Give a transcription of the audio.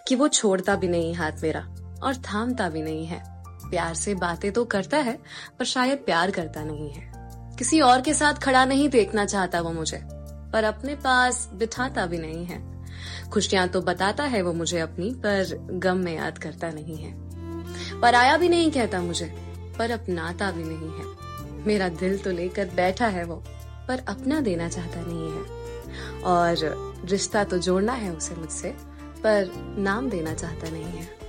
कि वो छोड़ता भी नहीं हाथ मेरा और थामता भी नहीं है। प्यार से बातें तो करता है पर शायद प्यार करता नहीं है। किसी और के साथ खड़ा नहीं देखना चाहता वो मुझे, पर अपने पास बिठाता भी नहीं है। खुशियां तो बताता है वो मुझे अपनी, पर गम में याद करता नहीं है। पराया भी नहीं कहता मुझे, पर अपनाता भी नहीं है। मेरा दिल तो लेकर बैठा है वो, पर अपना देना चाहता नहीं है। और रिश्ता तो जोड़ना है उसे मुझसे, पर नाम देना चाहता नहीं है।